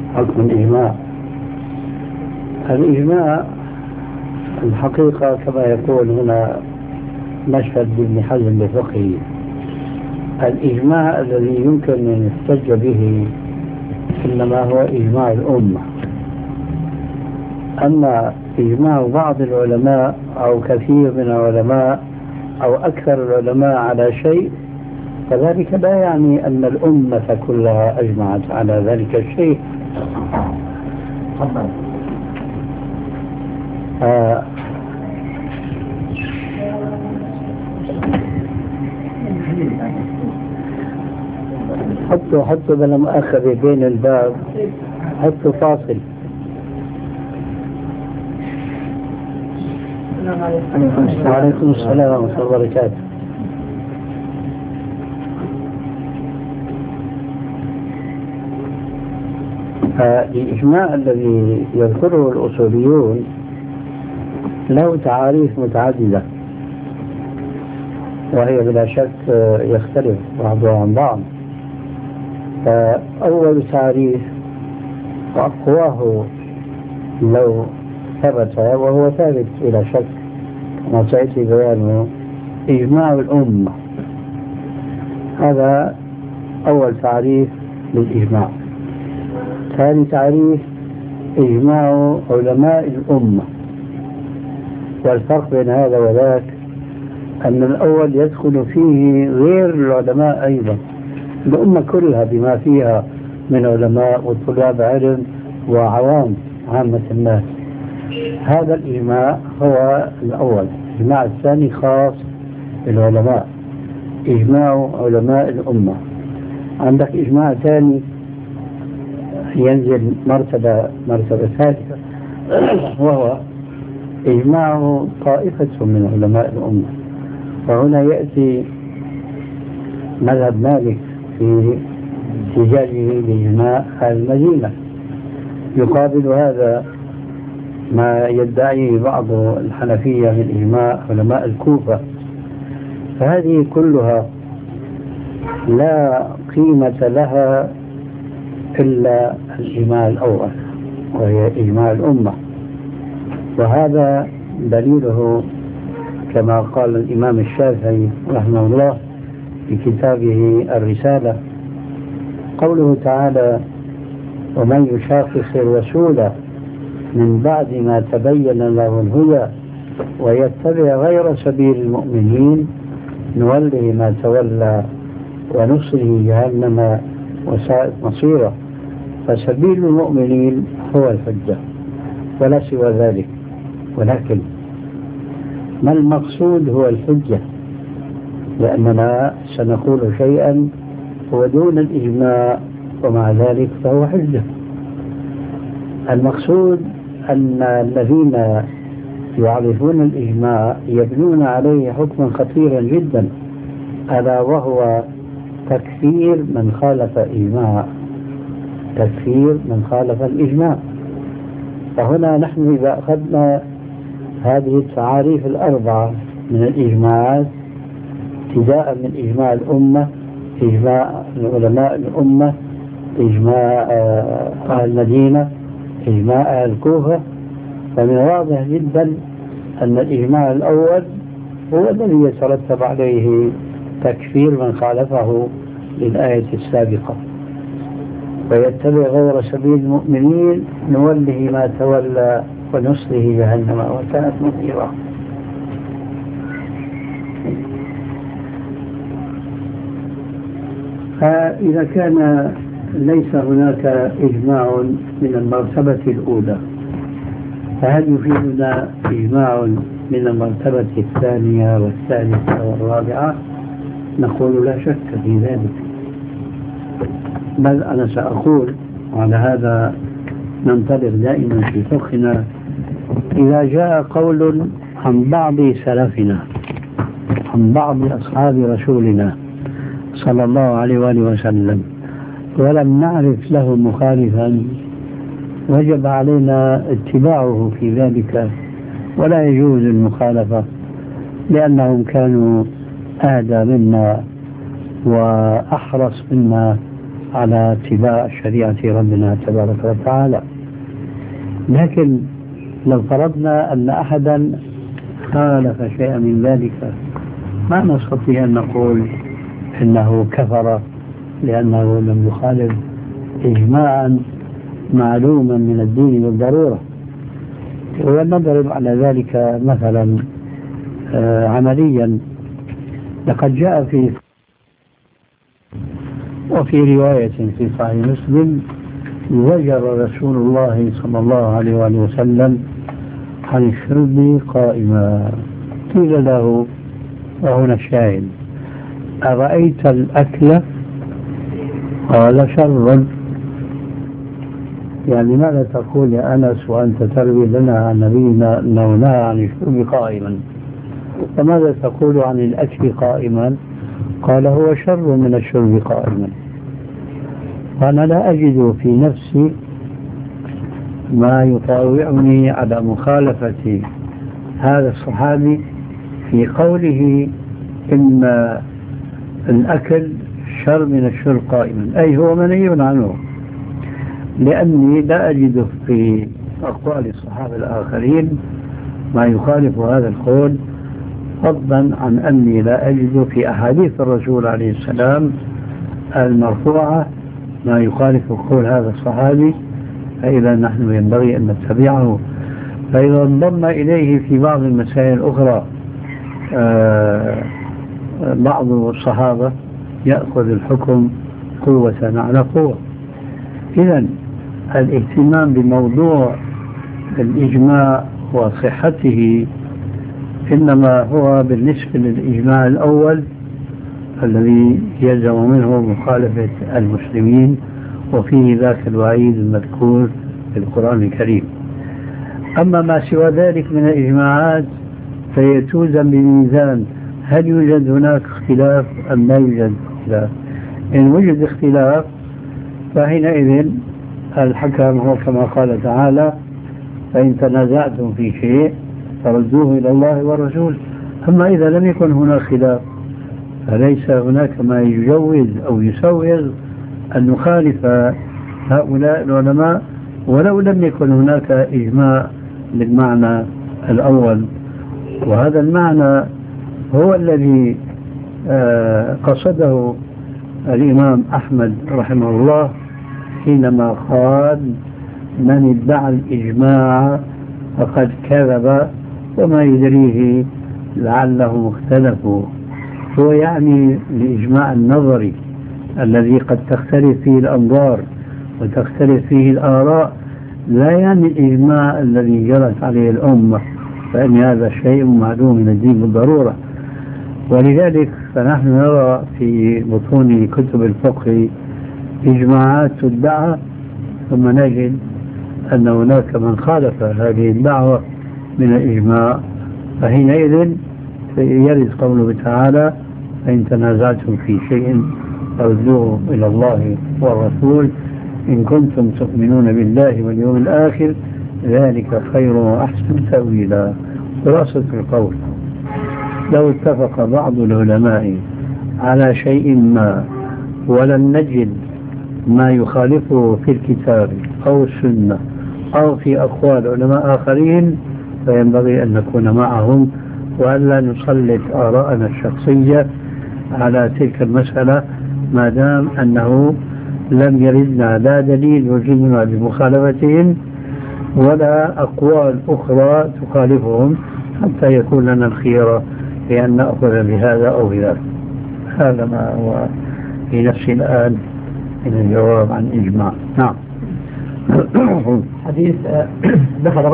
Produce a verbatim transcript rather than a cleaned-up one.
حكم الإجماع. الإجماع الحقيقة كما يقول هنا مشهد ابن حزم بفقهه، الإجماع الذي يمكن أن يحتج به إنما هو إجماع الأمة. أما إجماع بعض العلماء أو كثير من العلماء أو أكثر العلماء على شيء فذلك لا يعني أن الأمة كلها أجمعت على ذلك الشيء. آه حطوا حطوا بلا مؤاخذة بين الباب، حطوا فاصل. وعليكم السلام ورحمة الله وبركاته. الإجماع الذي يذكره الأصوليون له تعاريف متعددة، وهي بلا شك يختلف بعضها عن بعض. فأول تعريف وأقواه لو ثبت، وهو ثابت بلا شك كما سيأتي بيانه، إجماع الأمة. هذا أول تعريف للإجماع. ثاني تعريف إجماع علماء الأمة. والفرق بين هذا وذاك أن الأول يدخل فيه غير العلماء أيضا، الأمة كلها بما فيها من علماء وطلاب علم وعوام عامة الناس. هذا الإجماع هو الأول. الإجماع الثاني خاص بالعلماء، إجماع علماء الأمة. عندك إجماع ثاني ينزل مرتبة مرتبة ثالثة، وهو إجماع طائفة من علماء الأمة. وهنا يأتي مذهب مالك في احتجاجه بإجماع المدينة. يقابل هذا ما يدعيه بعض الحنفية من إجماع علماء الكوفة. فهذه كلها لا قيمة لها إلا الإجماع الأول وهي إجماع الأمة. وهذا دليله كما قال الإمام الشافعي رحمه الله في كتابه الرسالة، قوله تعالى: ومن يشاقق الرسول من بعد ما تبين له الهدى ويتبع غير سبيل المؤمنين نوله ما تولى ونصره جهنم وساءت مصيره. فسبيل المؤمنين هو الحجة ولا سوى ذلك. ولكن ما المقصود هو الحجة، لأننا سنقول شيئا هو دون الإجماع ومع ذلك فهو حجة. المقصود أن الذين يعرفون الإجماع يبنون عليه حكما خطيرا جدا، ألا وهو تكفير من خالف إجماع، تكفير من خالف الإجماع. فهنا نحن إذا أخذنا هذه التعاريف الأربعة من الإجماعات، ابتداء من إجماع الأمة، إجماع علماء الأمة، إجماع أهل المدينة، إجماع أهل الكوفة، فمن واضح جدا أن الإجماع الأول هو الذي يترتب عليه تكفير من خالفه للآية السابقة. ويتبع غير سبيل المؤمنين نوله ما تولى ونصله جهنم وساءت مصيره. فإذا كان ليس هناك إجماع من المرتبة الأولى، فهل يفيدنا إجماع من المرتبة الثانية والثالثة والرابعة؟ نقول لا شك في ذلك، بل أنا سأقول على هذا ننطلق دائما في فقهنا. إذا جاء قول عن بعض سلفنا، عن بعض أصحاب رسولنا صلى الله عليه وآله وسلم، ولم نعرف له مخالفا، وجب علينا اتباعه في ذلك، ولا يجوز المخالفة، لأنهم كانوا أهدى منا وأحرص منا على اتباع شريعة ربنا تبارك وتعالى. لكن لو فرضنا أن أحدا خالف شيئا من ذلك ما نستطيع أن نقول إنه كفر لأنه لم يخالف إجماعا معلوما من الدين بالضرورة. ونضرب على ذلك مثلا آه عمليا. لقد جاء في وفي رواية في صحيح مسلم زجر رسول الله صلى الله عليه وآله وسلم عن الشرب قائما. قيل له وهنا الشاهد: أرأيت الأكل؟ قال: شر. يعني ماذا تقول يا أنس وأنت تروي لنا عن نبينا أنه نهى عن الشرب قائما، فماذا تقول عن الأكل قائما؟ قال: هو شر من الشرب قائما. وأنا لا أجد في نفسي ما يطاوعني على مخالفة هذا الصحابي في قوله إن الأكل شر من الشرب قائما، أي هو منهي عنه، لأني لا أجد في أقوال الصحابة الآخرين ما يخالف هذا القول، فضلا عن أني لا أجد في أحاديث الرسول عليه السلام المرفوعة ما يخالف قول هذا الصحابي، فإذا نحن ينبغي أن نتبعه. فإذا انضم إليه في بعض المسائل الأخرى آه بعض الصحابة يأخذ الحكم قوة على قوة. إذن الاهتمام بموضوع الإجماع وصحته إنما هو بالنسبة للإجماع الأول الذي يلزم منه مخالفة المسلمين، وفيه ذاك الوعيد المذكور في القرآن الكريم. أما ما سوى ذلك من الإجماعات فهي توزن بميزان هل يوجد هناك اختلاف أم لا يوجد اختلاف. إن وجد اختلاف فحينئذ الحكم هو كما قال تعالى: فإن تنازعتم في شيء فردوه إلى الله والرسول. أما إذا لم يكن هناك خلاف فليس هناك ما يجوز أو يسوغ أن نخالف هؤلاء العلماء ولو لم يكن هناك إجماع بالمعنى الأول. وهذا المعنى هو الذي قصده الإمام أحمد رحمه الله حينما قال: من ادعى الإجماع فقد كذب وما يدريه لعله اختلفوا. هو يعني الإجماع النظري الذي قد تختلف فيه الأنظار وتختلف فيه الآراء، لا يعني الإجماع الذي جرت عليه الأمة، فإن هذا شيء معلوم من الدين بالضرورة. ولذلك فنحن نرى في بطون كتب الفقه إجماعات تدعى ثم نجد أن هناك من خالف هذه الدعوة من الإجماع، فحينئذ يرد قوله تعالى: فإن تنازعتم في شيء فردوه إلى الله والرسول إن كنتم تؤمنون بالله واليوم الآخر ذلك خير وأحسن تأويلا. خلاصة القول: لو اتفق بعض العلماء على شيء ما ولم نجد ما يخالفه في الكتاب أو السنة أو في أقوال علماء آخرين فينبغي أن نكون معهم وألا نسلط آراءنا الشخصية على تلك المسألة ما دام أنه لم يردنا لا دليل يلزمنا بمخالفتهم ولا أقوال أخرى تخالفهم حتى يكون لنا الخيرة بأن نأخذ بهذا أو بذاك. هذا ما هو في نفسي الآن من الجواب عن إجماع. نعم. حديث دخل